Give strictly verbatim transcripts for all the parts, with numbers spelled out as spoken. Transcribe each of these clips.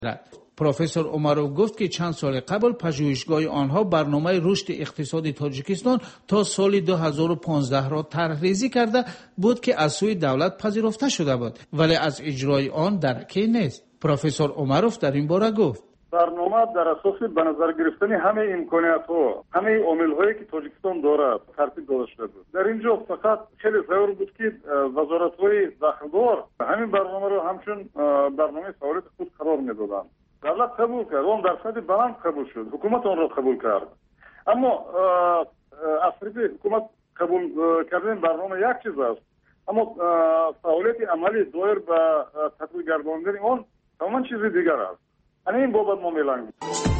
پروفسور عمروف گفت که چند سال قبل پژوهشگاه آنها برنامه رشد اقتصادی تاجیکستان تا سال دو هزار و پانزده را طرح‌ریزی کرده بود که از سوی دولت پذیرفته شده بود، ولی از اجرای آن درکی نیست. پروفسور عمروف در این باره گفت: برنامه در اساس به نظر گرفتن همه امکانات ها، همه عامل هایی که تاجیکستان دارد ترتیب داده شده بود. در اینجا فقط خیلی ضروری بود که وزارت های داخلدار همین برنامه را همچون برنامه سهولت خود قرار میدادند. دولت قبول کرد، اون درصد بلند قبول شد، حکومت آن را قبول کرد. اما از طریق حکومت قبول کردن برنامه یک چیز است، اما سهولت عملی دایر به تطبیق گرداندن آن تماما چیز دیگر است. این بابت ما می‌لنگیم.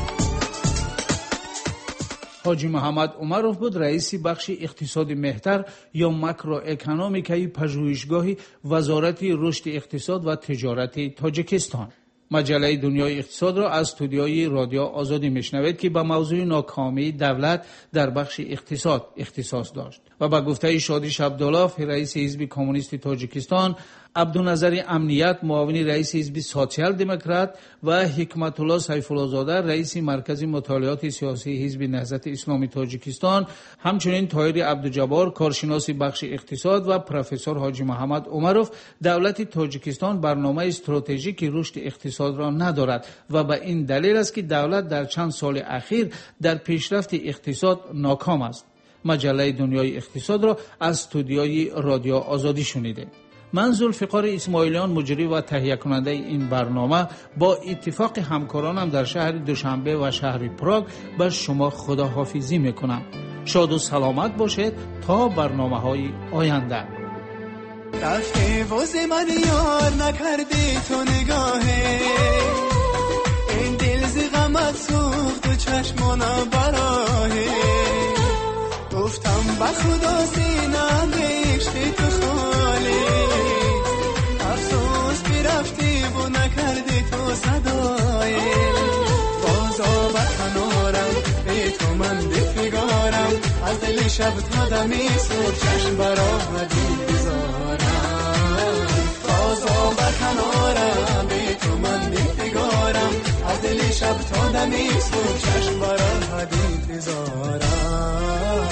حاجی محمد عمروف بود رئیس بخش اقتصاد مهتر یا ماکرو اکونومیکای پژوهشگاه وزارت رشد اقتصاد و تجارت تاجیکستان. مجله دنیای اقتصاد را از استودیوی رادیو آزادی میشنوید که به موضوع ناکامی دولت در بخش اقتصاد اختصاص داشت و با گفته شادیش عبدالله رئیس حزب کمونیست تاجیکستان، عبدالنظر امنیت معاون رئیس حزب سوسیال دموکرات و حکمت الله سیف الله زاده رئیس مرکز مطالعات سیاسی حزب نهضت اسلامی تاجیکستان، همچنین طاهر عبدالجبار کارشناس بخش اقتصاد و پروفسور حاجی محمد عمروف دولت تاجیکستان برنامه استراتژیک رشد اقتصاد را ندارد و به این دلیل است که دولت در چند سال اخیر در پیشرفت اقتصاد ناکام است. مجله دنیای اقتصاد را از استودیوی رادیو آزادی شنیده. من ذوالفقار اسماعیلیان مجری و تهیه کننده این برنامه با اتفاق همکارانم در شهر دوشنبه و شهر پراگ به شما خداحافظی میکنم. شاد و سلامت باشید تا برنامه‌های آینده. رفتی وز من یار نکردی تو نگاهه، این دل ز غمت سوخت و چشمانا براهه، گفتم به خدا سینم عشق تو خالی، افسوس برفتی و نکردی تو صدای، بازا و کنارم ای تو من بفگارم، از دل شب تا دمی صبح چشم برا بذارم، بازا و کنارم ای تو من بفگارم، از دل شب تا دمی صبح چشم برا بذارم.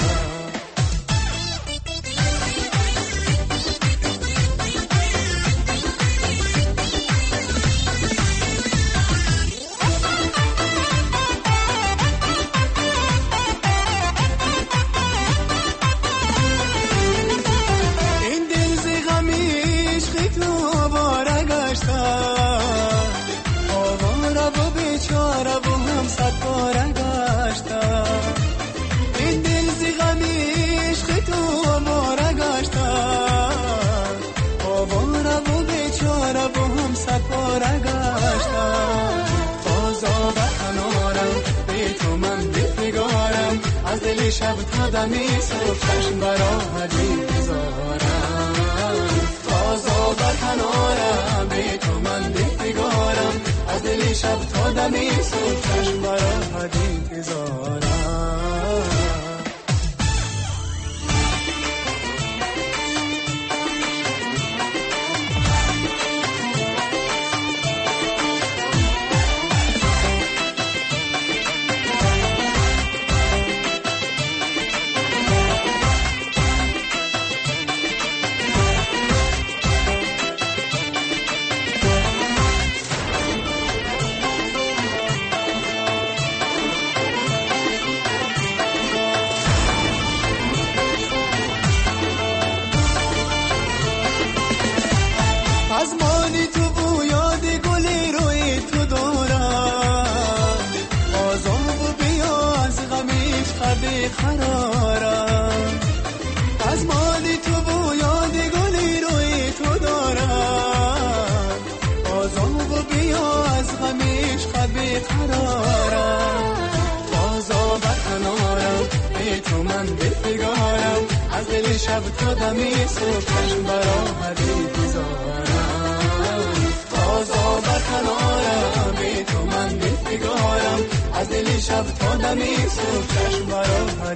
شب تا دمی صبح چشم برا بذارم، تازا بر کنارم بی تو من بفگارم، از دل شب تا دمی صبح چشم برا بذارم. شب تا دمی صبح چشم برا بذارم، تازا بر کنارم بی تو من بفگارم، از دل شب تا دمی صبح چشم برا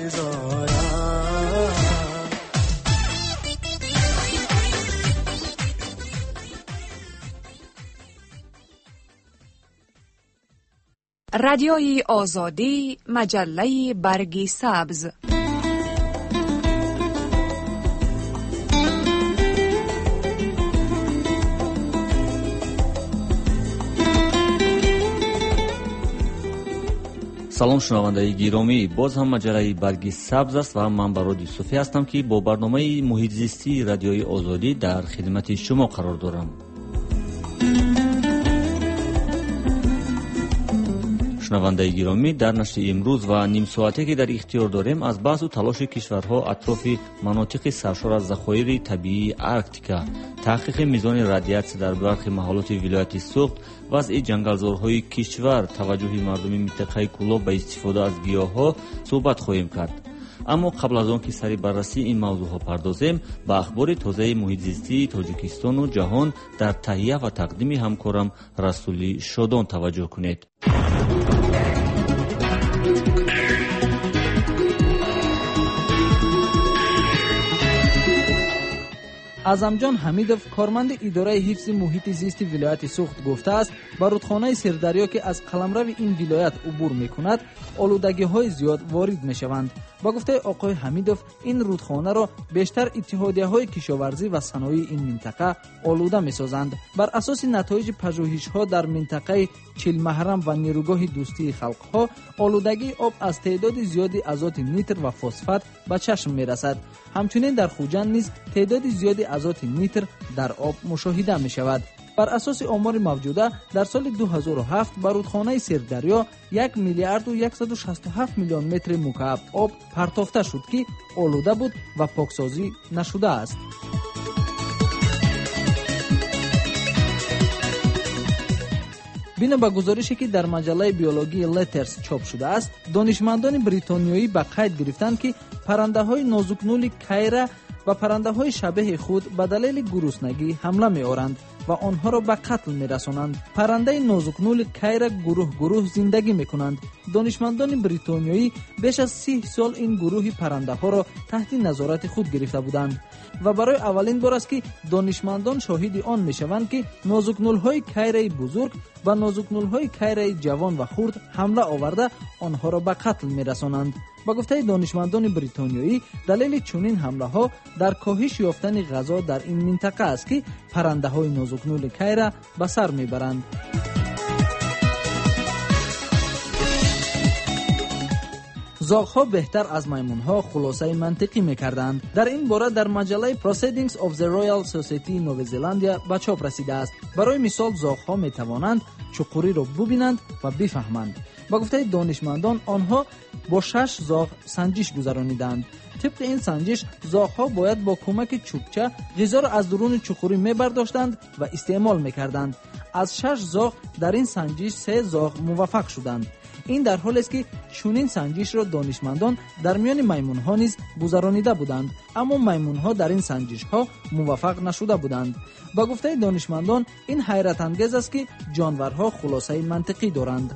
بذارم. رادیوی آزادی، مجله برگ سبز. салом шунавандаи гиромӣ, боз ҳам маҷалаи барги сабз аст ва ман бароди суфӣ ҳастам ки бо барномаи муҳитзистии радиои озодӣ дар хидмати шумо қарор дорам. шунавандаи гиромӣ, дар нашри имрӯз ва нимсоате ки дар ихтиёр дорем аз баҳсу талоши кишварҳо атрофи манотиқи саршор аз захоири табиии Арктика, таҳқиқи мизони радиатсия дар бархи маҳолоти вилояти Суғд, вазъи ҷангалзорҳои кишвар, таваҷҷуҳи мардуми минтақаи кӯлоб ба истифода аз гиёҳҳо суҳбат хоҳем кард. аммо қабл аз он ки сари баррасии ин мавзӯъҳо пардозем, ба ахбори тозаи муҳитзистии Тоҷикистону ҷаҳон дар таҳия ва тақдими ҳамкорам Расули Шодон таваҷҷӯҳ кунед. азамҷон ҳамидов, корманди идораи ҳифзи муҳити зисти вилояти Суғд гуфтааст, ба рудхонаи сирдарё ки аз қаламрави ин вилоят убур мекунад, олудагиҳои зиёд ворид мешаванд. ба гуфтаи оқои Ҳамидов, ин рудхонаро бештар иттиҳодияҳои кишоварзӣ ва саноии ин минтақа олуда месозанд. бар асоси натоиҷи пажӯҳишҳо дар минтақаи Чилмаҳрам ва нирӯгоҳи дӯстии халқҳо, олудагии об аз теъдоди зиёди азоти нитр ва фосфат ба чашм мерасад. ҳамчунин дар Хуҷанд низ теъдоди зиёди азоти нитр дар об мушоҳида мешавад. бар асоси омори мавҷуда, дар соли ду ҳазору ҳафт ба рудхонаи Сирдарё як миллиарду яксаду шасту ҳафт миллион метри мукааб об партофта шуд, ки олуда буд ва поксозӣ нашудааст. бино ба гузорише ки дар маҷаллаи биологии Letters чоп шудааст, донишмандони бритониёӣ ба қайд гирифтанд, ки паррандаҳои нозукнули кайра ва паррандаҳои шабеҳи худ ба далели гуруснагӣ ҳамла меоранд ва онҳоро ба қатл мерасонанд. Паррандаи нозукнули кайра гурӯҳ-гурӯҳ зиндагӣ мекунанд. донишмандони бритониёӣ беш аз си сол ин гурӯҳи паррандаҳоро таҳти назорати худ гирифта буданд ва барои аввалин бор аст ки донишмандон шоҳиди он мешаванд, ки нозукнулҳои кайраи бузург ба нозукнулҳои кайраи ҷавон ва хурд ҳамла оварда онҳоро ба қатл мерасонанд. ба гуфтаи донишмандони бритониёӣ, далели чунин ҳамлаҳо дар коҳиш ёфтани ғазо дар ин минтақа аст, ки паррандаҳои нозукнули кайра ба сар мебаранд. зоғҳо беҳтар аз маймунҳо хулосаи мантиқӣ мекарданд. дар ин бора дар маҷаллаи Proceedings of the Royal Society Нови Зеландия ба чоп расидааст. барои мисол, зоғҳо метавонанд чуқуриро бубинанд ва бифаҳманд. ба гуфтаи донишмандон, онҳо бо шаш зоғ санҷиш гузарониданд. тибқи ин санҷиш, зоғҳо бояд бо кӯмаки чӯбча ғизоро аз дуруни чуқурӣ мебардоштанд ва истеъмол мекарданд. аз шаш зоғ дар ин санҷиш се зоғ муваффақ шуданд. ин дар ҳолест ки чунин санҷишро донишмандон дар миёни маймунҳо низ гузаронида буданд, аммо маймунҳо дар ин санҷишҳо муваффақ нашуда буданд. ба гуфтаи донишмандон, ин ҳайратангез аст, ки ҷонварҳо хулосаи мантиқӣ доранд.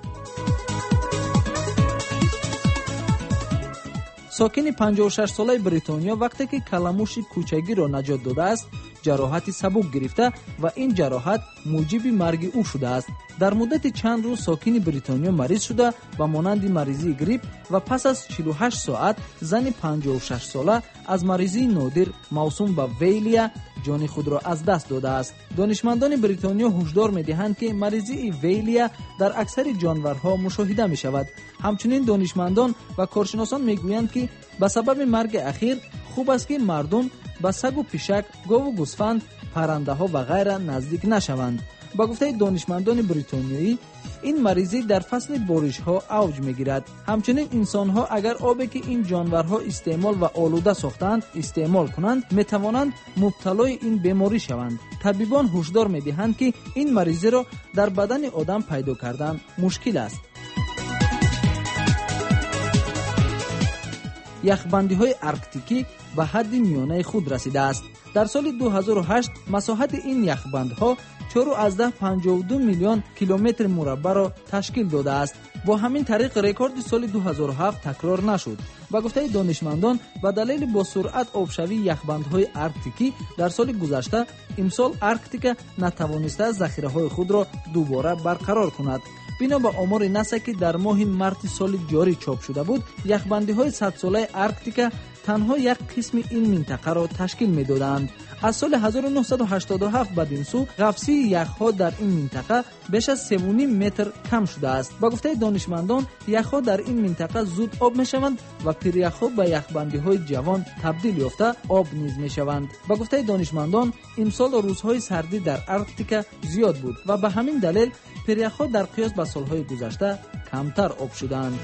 сокини панҷоҳу шашсолаи бритониё вақте ки каламуши кӯчагиро наҷот додааст, ҷароҳати сабук гирифта ва ин ҷароҳат муҷиби марги ӯ шудааст. дар муддати чанд рӯз сокини бритониё мариз шуда ба монанди маризии грипп ва пас аз чилу ҳашт соат зани панҷоҳу шашсола аз маризии нодир мавсум ба вейлия ҷони худро аз даст додааст. донишмандони бритониё ҳушдор медиҳанд, ки маризии вейлия дар аксари ҷонварҳо мушоҳида мешавад. ҳамчунин донишмандон ва коршиносон мегӯянд, ки ба сабаби марги ахир хуб аст, ки мардум ба сагу пишак, гову гӯсфанд, паррандаҳо ва ғайра наздик нашаванд. ба гуфтаи донишмандони бритониёӣ, ин маризӣ дар фасли боришҳо авҷ мегирад. ҳамчунин инсонҳо агар обе ки ин ҷонварҳо истеъмол ва олуда сохтаанд истеъмол кунанд, метавонанд мубталои ин беморӣ шаванд. табибон ҳушдор медиҳанд, ки ин маризиро дар бадани одам пайдо кардан мушкил аст. яхбандиҳои арктикӣ ба ҳадди миёнаи худ расидааст. дар соли ду ҳазору ҳашт масоҳати ин яхбандҳо чору аздаҳ панҷоҳу ду миллион километри мураббаъро ташкил додааст. با همین طریق رکورد سال دو هزار و هفت تکرار نشد. با گفته دانشمندان به دلیل با سرعت آبشوی یخبندهای آرکتیکی در سال گذشته امسال آرکتیکا نتوانسته ذخیره‌های خود را دوباره برقرار کند. بنا به آمار ناسا که در ماه مارس سال جاری چاپ شده بود، یخبندی‌های صد ساله آرکتیکا تنها یک قسم این منطقه را تشکیل می‌دادند. از سال هزار و نهصد و هشتاد و هفت بعد این سو قفسی یخ‌ها در این منطقه بیش از سه و نیم متر کم شده است. با گفته دانشمندان یخ‌ها در این منطقه زود آب می‌شوند و پیریخ‌ها به یخبندی‌های جوان تبدیل یافته آب نیز می‌شوند. با گفته دانشمندان امسال روزهای سردی در آرکتیکا زیاد بود و به همین دلیل پیریخ‌ها در قیاس به سال‌های گذشته کمتر آب شدند.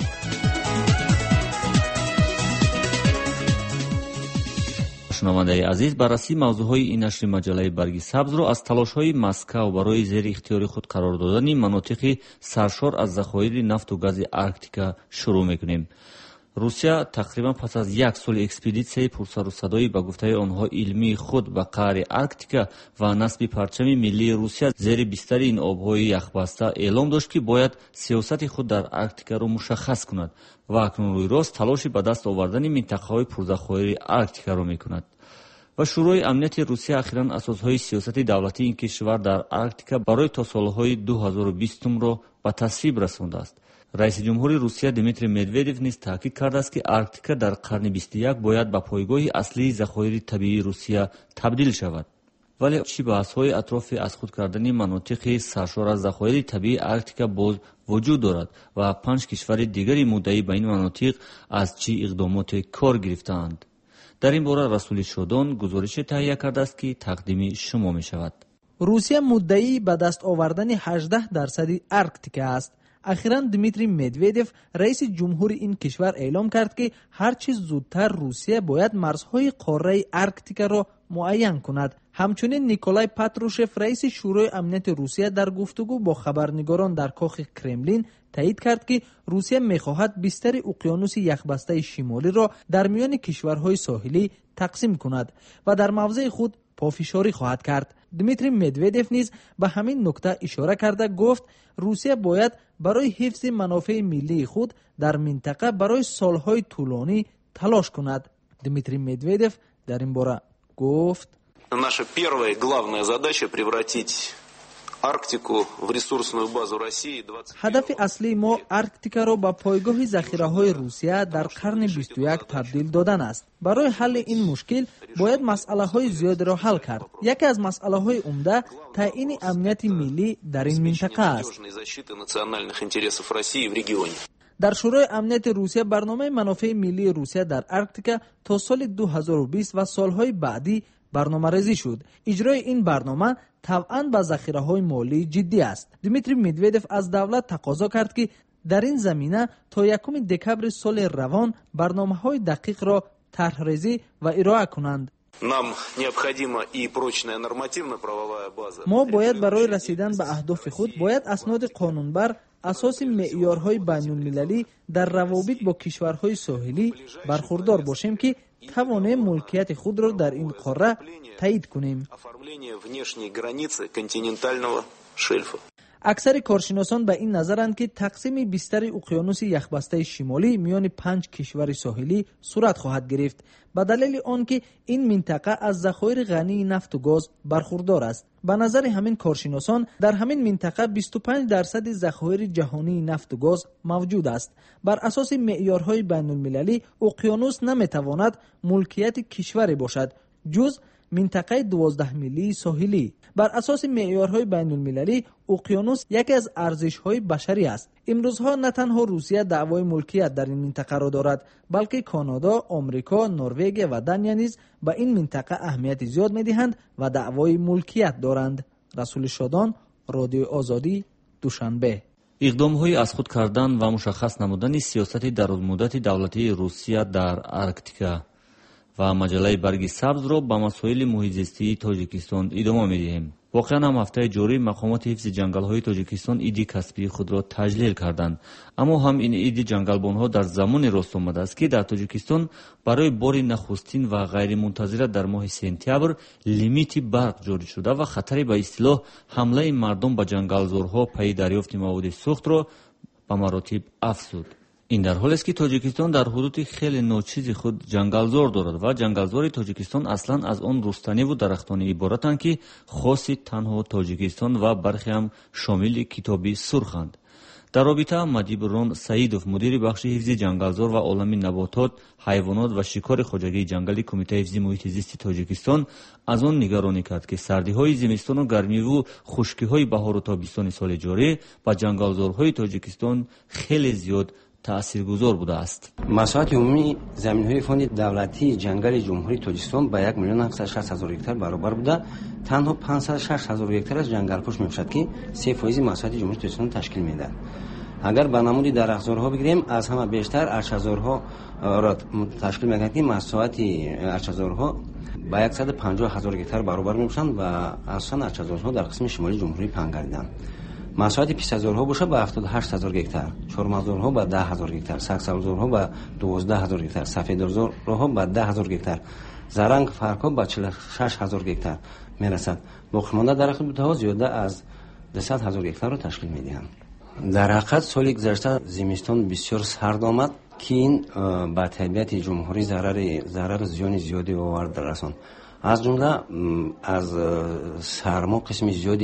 шунавандаи азиз, барраси мавзӯъҳои ин нашри маҷаллаи барги сабзро аз талошҳои Москав барои зери ихтиёри худ қарор додани манотиқи саршор аз захоири нафту гази Арктика шурӯъ мекунем. русия тақрибан пас аз як соли экспедитсияи пурсарусадои ба гуфтаи онҳо илмии худ ба қаъри Арктика ва насби парчами миллии Русия зери бистари ин обҳои яхбаста эълом дошт, ки бояд сиёсати худ дар Арктикаро мушаххас кунад ва акнун рӯйрост талоши ба даст овардани минтақаҳои пурзахоири Арктикаро мекунад. ва шӯрои амнияти Русия ахиран асосҳои сиёсати давлатии ин кишвар дар Арктика барои то солҳои ду ҳазору бистумро ба тасвиб расондааст. раиси ҷумҳури Русия Дмитрий Медведев низ таъкид кардааст, ки Арктика дар қарни бисту як бояд ба пойгоҳи аслии захоири табиии Русия табдил шавад. вале чӣ баҳсҳои атрофи аз худ кардани манотиқи саршор аз захоири табиии Арктика боз вуҷуд дорад ва панҷ кишвари дигари муддаӣ ба ин манотиқ аз чӣ иқдомоте кор гирифтаанд? дар ин бора Расули Шодон гузорише таҳия кардааст, ки тақдими шумо мешавад. русия муддаӣ ба даст овардани ҳаждаҳ дарсади Арктика аст. ахиран Дмитрий Медведев раиси ҷумҳури ин кишвар эълом кард, ки ҳар чиз зудтар Русия бояд марзҳои қораи Арктикаро муайян кунад. ҳамчунин Николай Патрушев раиси шӯрои амнияти Русия дар гуфтугӯ бо хабарнигорон дар кохи Кремлин таъид кард, ки Русия мехоҳад бистари уқёнуси яхбастаи шимолиро дар миёни кишварҳои соҳилӣ тақсим кунад ва дар мавзеи худ пофишорӣ хоҳад кард. Дмитрий Медведев низ ба ҳамин нукта ишора карда гуфт, Русия бояд барои ҳифзи манофеи миллии худ дар минтақа барои солҳои тӯлонӣ талош кунад. Дмитрий Медведев дар ин бора гуфт: наша первая главная задача превратить Арктику в ресурсную базу России. ҳадафи аслии мо Арктикаро ба пойгоҳи захираҳои Русия дар қарни бисту як табдил додан аст. барои ҳалли ин мушкил бояд масъалаҳои зиёдеро ҳал кард. яке аз масъалаҳои умда таъини амнияти миллӣ дар ин минтақа аст. дар шӯрои амнияти Русия барномаи манофеи миллии Русия дар Арктика то соли ду ҳазору бист ва солҳои баъдӣ барномарезӣ шуд. иҷрои ин барнома тавъан ба захираҳои молии ҷиддӣ аст. Дмитрий Медведев аз давлат тақозо кард, ки дар ин замина то якуми декабри соли равон барномаҳои дақиқро тарҳрезӣ ва ироа кунанд. Нам необходима и прочная нормативно-правовая база. мо бояд барои расидан ба аҳдофи худ бояд асноди қонунбар асоси меъёрҳои байнулмилалӣ дар равобит бо кишварҳои соҳилӣ бархурдор бошем, ки тавонем мулкияти худро дар ин қорра таъид кунем. аксари коршиносон ба ин назаранд, ки тақсими бистари уқёнуси яхбастаи шимолӣ миёни панҷ кишвари соҳилӣ сурат хоҳад гирифт, ба далели он ки ин минтақа аз захоири ғании нафту гоз бархурдор аст. ба назари ҳамин коршиносон дар ҳамин минтақа бисту панҷ дарсади захоири ҷаҳонии нафту гоз мавҷуд аст. бар асоси меъёрҳои байнулмилалӣ уқёнус наметавонад мулкияти кишваре бошад ҷуз минтақаи дувоздаҳ милии соҳилӣ. бар асоси меъёрҳои байнулмилалӣ уқёнус яке аз арзишҳои башарӣ аст. имрӯзҳо на танҳо Русия даъвои мулкият дар ин минтақаро дорад, балки Канада, Омрико, Норвегия ва Дания низ ба ин минтақа аҳамияти зиёд медиҳанд ва даъвои мулкият доранд. Расули Шодон, Радиои Озодӣ, Душанбе. иқдомҳои аз худ кардан ва мушаххас намудани сиёсати дарозмуддати давлатии Русия дар Арктика ва маҷаллаи барги сабзро ба масоили муҳитзистии Тоҷикистон идома медиҳем. воқеан ҳам ҳафтаи ҷорӣ мақомоти ҳифзи ҷангалҳои Тоҷикистон иди касбии худро таҷлил карданд. аммо ҳам ин иди ҷангалбонҳо дар замоне рост омадааст, ки дар Тоҷикистон барои бори нахустин ва ғайримунтазира дар моҳи сентябр лимити барқ ҷорӣ шуда ва хатари ба истилоҳ ҳамлаи мардум ба ҷангалзорҳо паи дарёфти маводи сӯхтро ба маротиб афзуд. ин дар ҳоле аст ки тоҷикистон дар ҳудуди хеле ночизи худ ҷангалзор дорад ва ҷангалзори тоҷикистон аслан аз он рустаниву дарахтони иборатанд ки хоси танҳо тоҷикистон ва бархе ҳам шомили китоби сурханд. дар робита мадиб рон саидов мудири бахши ҳифзи ҷангалзор ва олами наботот, ҳайвонот ва шикори хоҷагии ҷангали кумитаи ҳифзи муҳити зисти тоҷикистон аз он нигаронӣ кард ки сардиҳои зимистону гармиву хушкиҳои баҳору тобистони соли ҷорӣ ба ҷангалзорҳои тоҷикистон хеле зиёд таъсиргузор будааст. масоати умумии заминҳои фонди давлатии ҷангали ҷумҳурии тоҷикистон ба як миллион ҳафтсад и шаст ҳазор гектар баробар буда танҳо панҷсад и шаш ҳазор гектараш ҷангалпӯш мебошад ки се фоизи масоати ҷумҳурии тоҷикистон ташкил медиҳад. агар ба намуди дарахтзорҳо бигирем, аз ҳама бештар арчазорҳоро ташкил мекунад ки масоати арчазорҳо ба яксад и панҷоҳ ҳазор гектар баробар мебошанд ва асосан арчазорҳо дар қисми шимолии ҷумҳурӣ паҳн гардиданд. масоати писазорҳо боша ба ҳафтоду ҳашт ҳазор гектар, чормазорҳо ба даҳ ҳазор гектар, сагсавзорҳо ба дувоздаҳ ҳазор гектар, сафедорзорҳо ба даҳ ҳазор гектар, заранг фарқҳо ба чилу шаш ҳазор гектар мерасад. боқимонда дарахти бутаҳо зиёда аз дусад ҳазор гектарро ташкил медиҳанд. дар ҳақиқат соли гузашта зимистон бисёр сард омад ки ин ба табиати ҷумҳурӣ зарари зарару зиёни зиёде овард расон. аз ҷумла аз сармо қисми зиёди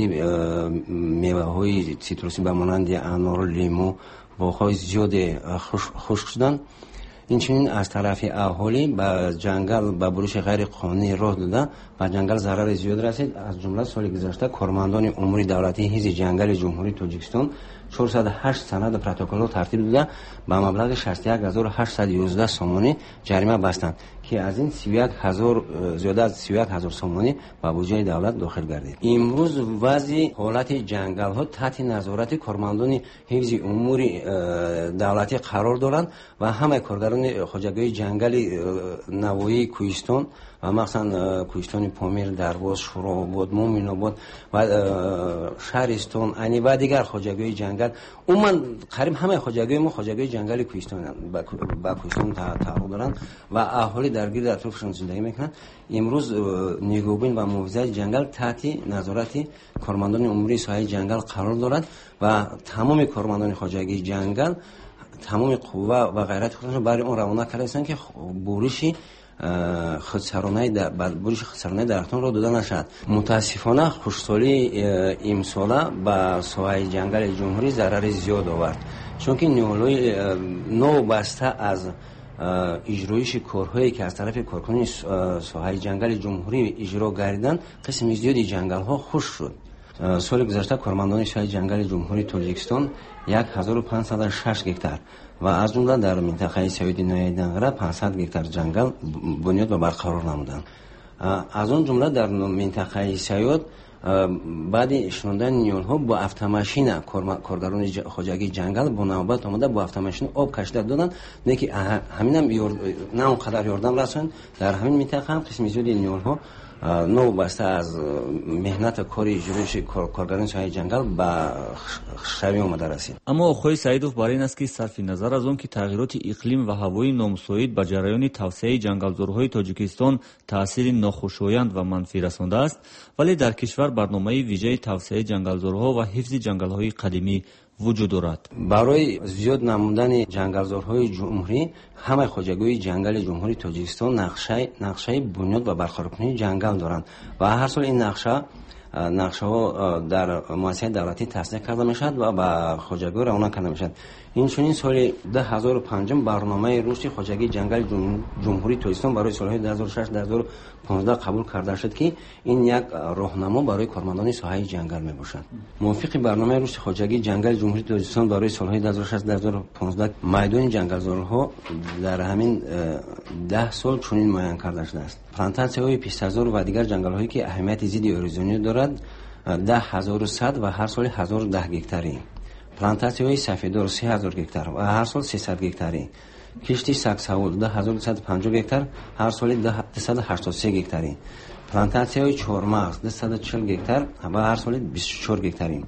меваҳои цитрусӣ ба монанди анор, лиму, боғҳои зиёде хушк шуданд. инчунин аз тарафи аҳолӣ ба ҷангал ба буруши ғайриқонунӣ роҳ дода ба ҷангал зарари зиёд расид. аз ҷумла соли гузашта кормандони умури давлатии ҳизби ҷангали ҷумҳурии тоҷикистон чорсад и ҳашт санаду протоколро тартиб дода ба маблағи шаст и як ҳазору ҳаштсад и ёздаҳ сомонӣ ҷарима бастанд ки аз ин си ю як ҳазор зиёда аз си ю як ҳазор сомонӣ ба буҷаи давлат дохил гардид. имрӯз вазъи ҳолати ҷангалҳо таҳти назорати кормандони ҳифзи умури давлатӣ қарор доранд ва ҳамаи коргарони хоҷагоии ҷангали навоии кӯҳистон ва махсусан кӯҳистони помир, дарвоз, шурообод, муъминобод ва шаҳристон ани ва дигар хоҷагоии ҷангал, умуман қариб ҳамаи хоҷагои мо хоҷагоии ҷангали кӯҳистон ба кӯҳистон тааллуқ доранд ва аҳолӣ дар гирди атрофашон зиндагӣ мекунанд. имрӯз нигоҳубин ва муҳофизати ҷангал таҳти назорати кормандони умурии соҳаи ҷангал қарор дорад ва тамоми кормандони хоҷагии ҷангал тамоми қувва ва ғайрати худашон барои он равона кардастанд ки буриши худсаронаи буриши худсаронаи дарахтонро дода нашавад. мутаассифона хушксолии имсола ба соҳаи ҷангали ҷумҳурӣ зарари зиёд овард, чунки новобаста аз иҷроиши корҳое ки аз тарафи коркунини соҳаи ҷангали ҷумҳурӣ иҷро гардиданд, қисми зиёди ҷангалҳо хушк шуд. соли гузашта кормандони соҳаи ҷангали ҷумҳурии тоҷикистон як ҳазору панҷсад и шаш гектар ва аз ҷумла дар минтақаи саёди нояйдангара панҷсад гектар ҷангал бунёд ва барқарор намуданд. аз он ҷумла дар минтақаи саёд баъди шунодани ниёлҳо бо автомашина коргарони хоҷагии ҷангал бо навбат омада бо автомашина об кашида доданд, не ки ҳаминам на он қадар ёрдам расонд. дар ҳамин минтақа ҳам қисми зиёди ниёлҳо новобаста аз меҳнату кори ҷӯриши коргарони соҳаи ҷангал ба шавӣ омада расид. аммо оқои саидов бар ин аст ки сарфи назар аз он ки тағйироти иқлим ва ҳавои номусоид ба ҷараёни тавсеяи ҷангалзорҳои тоҷикистон таъсири нохушоянд ва манфӣ расондааст, вале дар кишвар барномаи виҷаи тавсеяи ҷангалзорҳо ва ҳифзи ҷангалҳои қадимӣ вуҷуд дорад. барои зиёд намудани ҷангалзорҳои ҷумҳурӣ ҳамаи хоҷагоии ҷангали ҷумҳурии тоҷикистон нақшаи нақшаи бунёд ва барқароркунии ҷангал доранд ва ҳар сол ин нақша нақшаҳо дар муассисаи давлатӣ тасдиқ карда мешавад ва ба хоҷагои равона карда мешавад. инчунин соли ду ҳазору панҷум барномаи рушди хоҷагии ҷангали ҷумҳурии тоҷикистон барои солҳои ду ҳазору шаш - ду ҳазору понздаҳ қабул карда шуд ки ин як роҳнамо барои кормандони соҳаи ҷангал мебошад. мувофиқи барномаи рушди хоҷагии ҷангали ҷумҳурии тоҷикистон барои солҳои ду ҳазору шаш - ду ҳазору понздаҳ майдони ҷангалзорҳо дар ҳамин даҳ сол чунин муайян карда шудааст. плантатсияҳои пистазор ва дигар ҷангалҳое ки аҳамияти зидди эрозионӣ дорад даҳ ҳазору сад ва ҳар соли ҳазору даҳ гектарӣ. плантатсияҳои сафедор се ҳазор гектар ва ҳар сол сесад гектарӣ. кишти саксавул ду ҳазору дусаду панҷоҳ гектар ҳар соли дусаду ҳаштоду се гектарӣ. плантатсияҳои чормағз дусаду чил гектар ва ҳар соли бисту чор гектарӣ.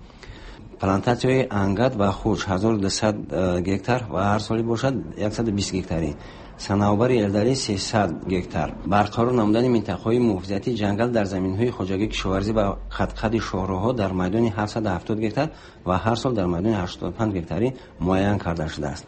плантатсияҳои ангат ва хуш ҳазору дусад гектар ва ҳар соли бошад яксаду бист гектарӣ. صنوبر الدری سیصد گکتار، برقرار نمودن منطقه‌های محافظتی جنگل در زمین‌های خواجگی کشاورزی و خط شاهراه‌ها در میدان هفتصد و هفتاد گکتار و هر سال در میدان هشتاد و پنج گکتاری معین کرده شده است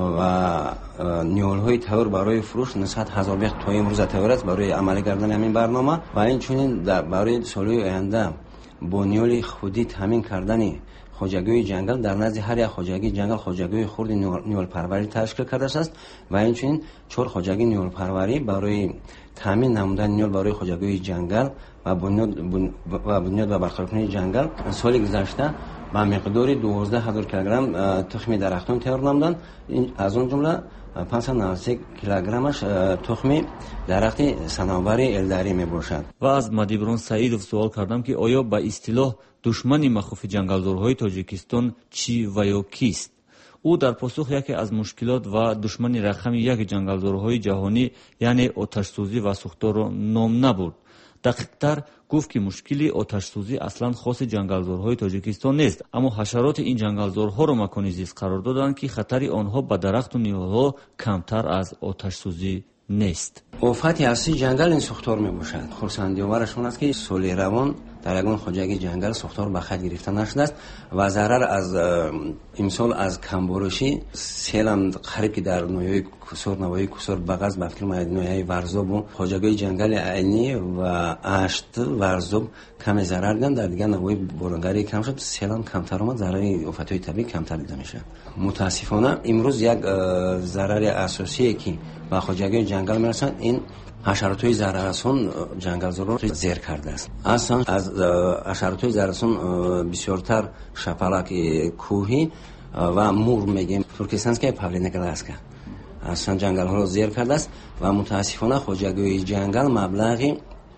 و نیول‌های تور برای فروش نسبت هزار بیست تا امروز تور است برای عملی کردن همین برنامه و این چنین برای سال‌های آینده با نیول خودی تامین کردن خواجگی جنگل در نزد هر یک خواجگی جنگل خواجگی خرد نیول پروری تشکیل کرده است و اینچنین چهار خواجگی نیول پروری برای تامین نمودن نیول برای خواجگی جنگل و بنیاد و بنیاد و برقراری جنگل سال گذشته با مقدار دوازده هزار کیلوگرم تخم درختان تیار نمودند. از اون جمله پانصد و نود و سه کیلوگرمش تخم درخت صنوبر الدری می باشد. و از مدیبران سعیدов سوال کردم که آیا با اصطلاح دشمن مخوف جنگلزارهای تاجیکستان چی و یا کیست؟ او در پاسخ یکی از مشکلات و دشمن رقم یک جنگلزارهای جهانی یعنی آتش‌سوزی و سوختار را نام نبرد. دقیق‌تر گفت که مشکلی آتش‌سوزی اصلا خاص جنگلزارهای تاجیکستان نیست، اما حشرات این جنگلزارها را مکان زیست قرار دادند که خطر آنها به درخت و نیول‌ها کمتر از آتش‌سوزی نیست. آفت اصلی جنگل این سوختار می باشد. خرسندی آورشون است که سال روان در یگان خواجگی جنگل سوختار به خط گرفته نشده است و ضرر از امسال از کمبارشی سیل قریب که در نویای کسور نوایی کسور بغز به فکر میاد نویای ورزوب و خواجگی جنگل عینی و اشت ورزوب کم ضرر دیدن. در دیگر نوای بارانگری کم شد، سیل کمتر آمد، ضرر آفت‌های طبیعی کمتر دیده میشه. متاسفانه امروز یک ضرر اساسی که به خواجگی جنگل میرسند این حشرات‌های ضرررسان جنگلزار را زیر کرده است. اصلا از حشرات‌های ضرررسان بسیارتر شپلک کوهی و مور میگیم ترکستانسکای پاولینگلاسکا اصلا جنگل‌ها را زیر کرده است و متاسفانه خواجگی جنگل مبلغی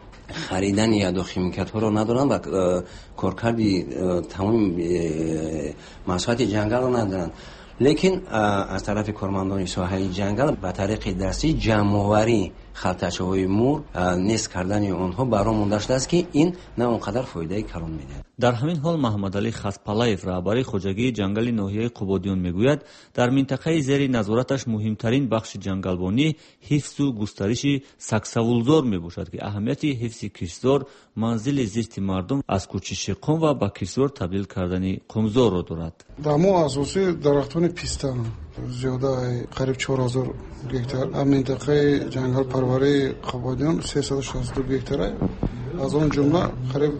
خریدن یادو خیمیکات‌ها را ندارند و کارکردی تمام مسئولیت جنگل را ندارند. لیکن از طرف کارمندان ساحه جنگل به طریق دستی جمع‌آوری خلطچه‌های مور نیست کردن آنها برای مونده شده است که این نه اونقدر فایده کلان میده. در همین حال محمد علی خسپلایف رهبر خواجگی جنگل ناحیه قبادیان میگوید در منطقه زیر نظارتش مهمترین بخش جنگلبانی حفظ و گسترش سگسولزار میباشد که اهمیت حفظ کشتزار منزل زیست مردم از کوچش قوم و به کشتزار تبدیل کردن قومزار را دارد. دامو اساسی درختان پیسته زیاده قریب چهار هزار گکتار، منطقه جنگل پروری قبادیان سیصد و شصت و دو گکتار، از اون جمله قریب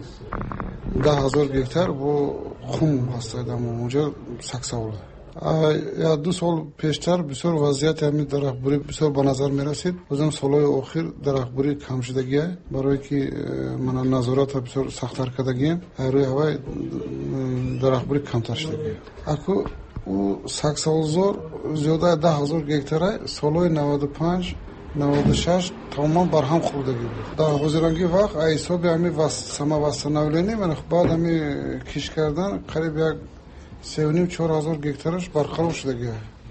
ده هزار گکتار و خم هست در اونجا سکسول. یا دو سال پیشتر بسیار وضعیت همین درختبری بسیار به نظر می رسید. بازم سالهای اخیر درختبری کم شدگی برای که من نظارت بسیار سخت‌تر کردگی روی هوای درختبری کمتر شدگی. اکو او سکسولزار زیاده ده هزار گکتاره سالهای نود و پنج نود و شش تمام بر هم خوردگی بود. در حاضرانگی وقت ایسابی همی سما وستنولینی من بعد همی کش کردن قریب یک سه و نیم چهار هزار گکتارش برقرار شدگی.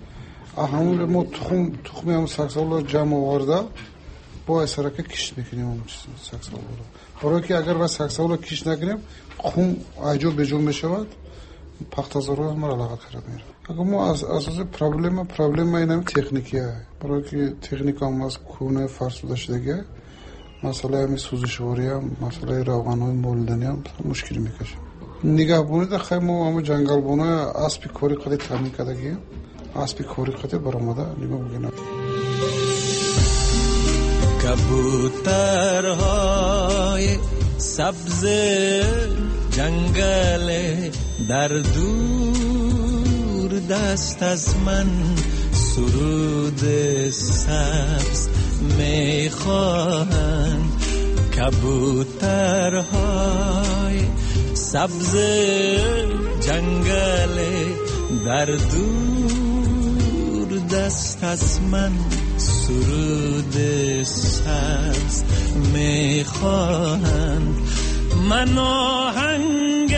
همون ما تخم تخمی هم سکسولزار جمع آورده با اسرکه کش میکنیم اون سکسولزار. برای که اگر با سکسولزار کش نکنیم خون عجب بجون میشود پختازارو هم را علاقه کرده میره. اگر ما از اساس پرابلم پرابلم اینم تکنیکیه برای که تکنیک هم از کونه فرسوده شدگی مسئله همی سوزشواری هم مسئله روغن های مولدنی هم مشکلی میکشه. نگهبانی در خیلی ما همه جنگل بانای اسبی کاری قدی تامین کردگی اسبی کاری قدی برامده نگاه بگیرم. کبوترهای سبز جنگل در دور دست از من سرود سبز میخواهند. کبوترهای سبز جنگل در دور دست از من سرود سبز میخواهند. من آهنگ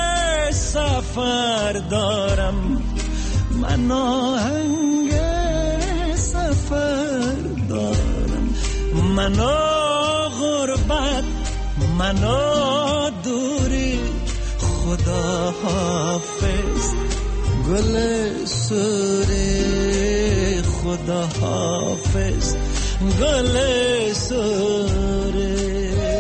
سفر دارم، من آهنگ سفر دارم، من غربت، من دوری، خدا حافظ گل سوری، خدا حافظ گل سره.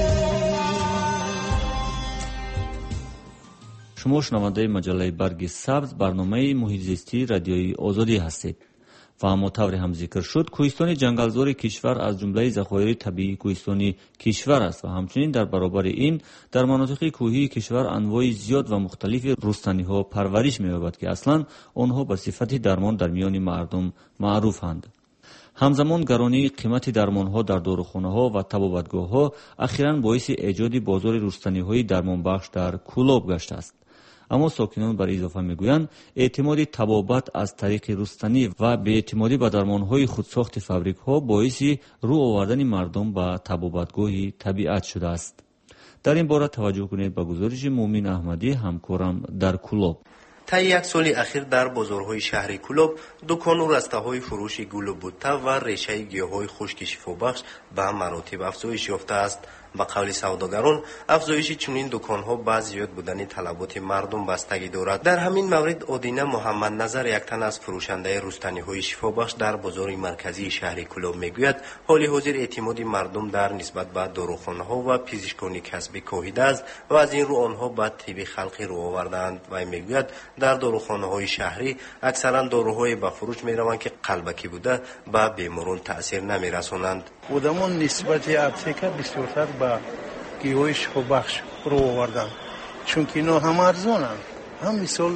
شما شنونده مجله برگ سبز برنامه محیط زیستی رادیوی آزادی هستید و همانطور هم ذکر شد کوهستان جنگلزار کشور از جمله ذخایر طبیعی کوهستانی کشور است و همچنین در برابر این در مناطق کوهی کشور انواع زیاد و مختلف رستنی ها پرورش می‌یابد که اصلا آنها به صفت درمان در میان مردم معروفند. همزمان گرانی قیمت درمان‌ها در داروخانه‌ها و طبابتگاه‌ها اخیراً باعث ایجاد بازار رستنی‌های درمانبخش در کولاب گشته است. اما ساکنان بر اضافه میگویند اعتماد طبابت از طریق رستنی و به اعتمادی به درمان‌های خودساخت فابریک‌ها باعث رو آوردن مردم به طبابتگاه طبیعت شده است. در این باره توجه کنید به گزارش مومن احمدی همکارم در کولاب. تا یک سال اخیر در بازارهای شهر کولاب دکان و رسته‌های فروش گل و بوته و ریشه گیاهای خشک شفابخش به مراتب افزایش یافته است. با قول سوداگران افزایش چنین دکان‌ها با زیاد بودن طلبات مردم بستگی دارد. در همین مورد آدینه محمد نظر یک تن از فروشنده رستنی‌های شفابخش در بازار مرکزی شهر کولاب میگوید حال حاضر اعتماد مردم در نسبت به داروخانه‌ها و پزشکان کسبی کاهیده است و از این رو آنها به طب خلقی رو آوردند. و میگوید در داروخانه‌های شهری اکثرا داروهای به فروش می‌روند که قلبکی بوده به بیماران تأثیر نمی‌رسانند. خودمون نسبت اپتیکا بسیارتر با گیاهای شفابخش رو آوردن چون که اینا هم ارزانن هم مثال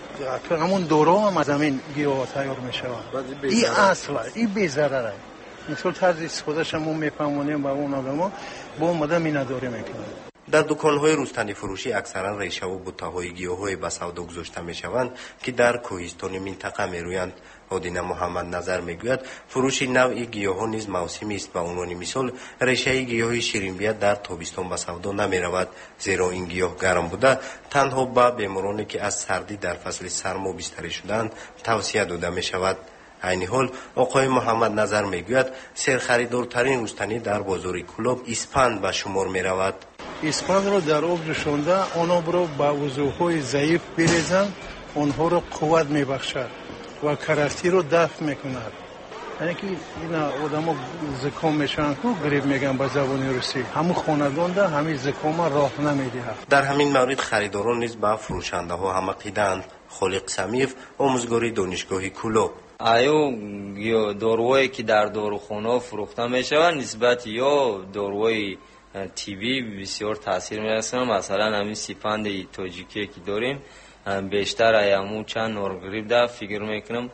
همون دارو هم از همین گیاه تیار میشوند. این اصلا این بی‌ضرره. مثال طرز استفادهش هم میفهمونیم با اون آدما با اومدن می نداره میکنن. در دکان‌های رستنی فروشی اکثرا ریشه و بوته‌های گیاهای به سودا گذاشته میشوند که در کوهستان منطقه میرویند. آدینه محمد نظر میگوید فروش نوع گیاها نیز موسمی است. به عنوان مثال ریشه گیاه شیرین‌بیت در تابستان به سودا نمیرود زیرا این گیاه گرم بوده تنها به بیمارانی که از سردی در فصل سرما بستری شدند توصیه داده میشود. عین حال آقای محمد نظر میگوید سرخریدارترین رستنی در بازار کولاب اسپند به شمار میرود. اسپند رو در آب جوشانده آنها رو با عضوهای ضعیف بریزن آنها رو قوت میبخشد و کرفتی رو دفع میکند. یعنی که این آدم زکام میشن که گریب میگن به زبان روسی همون خاندان ده همین زکام راه نمیده. در همین مورد خریداران نیز به فروشنده ها هم عقیدند. خالق سمیف آموزگاری دانشگاه کولاب آیا یا داروهایی که در داروخانه فروخته میشوند نسبت یا داروهای تیوی بسیار تاثیر میرسونه؟ مثلا همین سپند تاجیکی که داریم بیشتر ایامو چند نورگریب ده فکر میکنم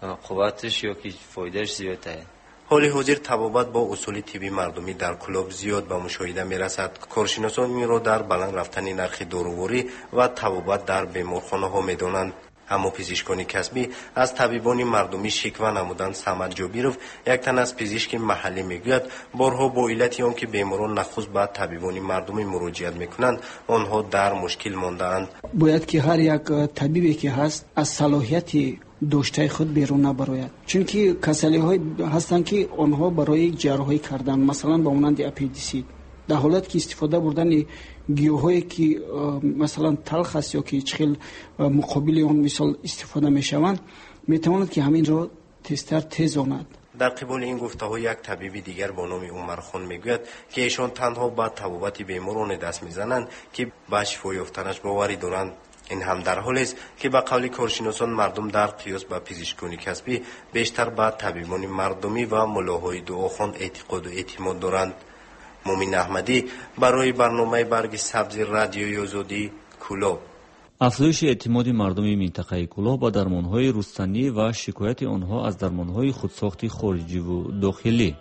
قوتش یا که فایدهش زیاده. حال حاضر طبابت با اصول طبی مردمی در کولاب زیاد به مشاهده میرسد. کارشناسان این را در بلند رفتن نرخ داروواری و طبابت در بیمارخانه ها میدانند. اما پزشکان کسبی از طبیبان مردمی شکوه نمودند. صمد جابیروف یک تن از پزشک محلی میگوید بارها با علت آن که بیماران نخست به طبیبان مردمی مراجعت میکنند آنها در مشکل مانده‌اند. باید که هر یک طبیبی که هست از صلاحیت داشته خود بیرون نبراید چون که کسلی های هستند که آنها برای جراحی کردن مثلا با مانند اپندیسیت در حالت که استفاده بردن گیاهایی که مثلا تلخ است یا که چخیل مقابل آن مثال استفاده میشوند میتواند که همین را تستر تیز آمد. در قبال این گفته ها یک طبیب دیگر با نام عمرخان میگوید که ایشان تنها با طبابت بیماران دست میزنند که به شفا یافتنش باوری دارند. این هم در حالی است که به قول کارشناسان مردم در قیاس با پزشکان کسبی بیشتر به طبیبان مردمی و ملاهای دعاخوان اعتقاد و اعتماد دارند. مومن احمدی برای برنامه برگ سبز رادیوی آزادی کولاب. افزایش اعتماد مردم منطقه کولاب با درمان‌های رستنی و شکایت آنها از درمان‌های خودساخت خارجی و داخلی.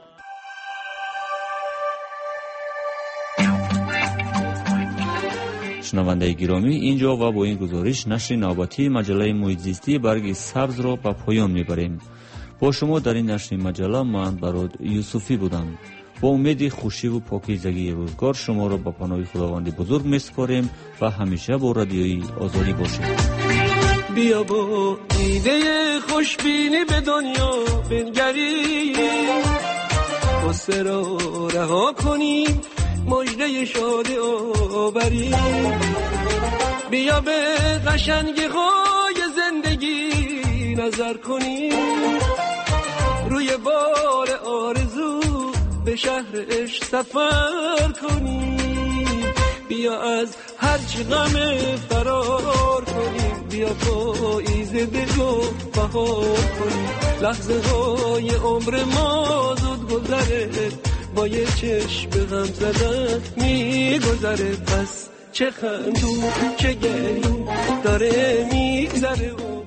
شنونده گرامی اینجا و با این گزارش نشر نوبتی مجله محیط زیستی برگ سبز را به پایان میبریم. با شما در این نشر مجله من براد یوسفی بودم. با امید خوشی و پاکیزگی روزگار شما را به پناه خداوند بزرگ میسپاریم و همیشه با رادیوی آزادی باشید. بیا با ایده خوشبینی به دنیا بنگریم قصه را رها کنیم مژده شادی آوریم بیا به قشنگی های زندگی نظر کنیم روی بار آرزو به شهر عشق سفر کنیم. بیا از هرچی غم فرار کنیم، بیا پاییز دلو بهار کنیم. لحظه های عمر ما زود گذره، با یه چشم غم زدن میگذره. پس چه خندون چه گریون داره میگذره.